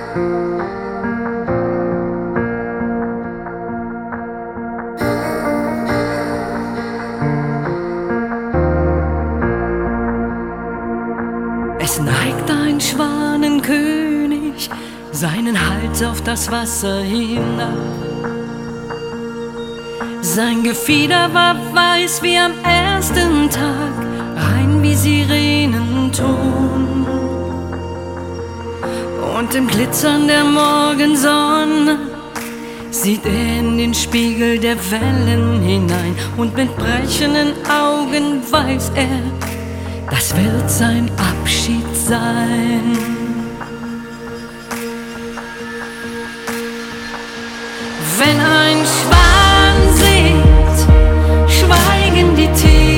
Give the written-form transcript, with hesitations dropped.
Es neigt ein Schwanenkönig seinen Hals auf das Wasser hinab. Sein Gefieder war weiß wie am ersten Tag, rein wie Sirenenton. Und im Glitzern der Morgensonne sieht er in den Spiegel der Wellen hinein. Und mit brechenden Augen weiß er, das wird sein Abschied sein. Wenn ein Schwan singt, schweigen die Tiere.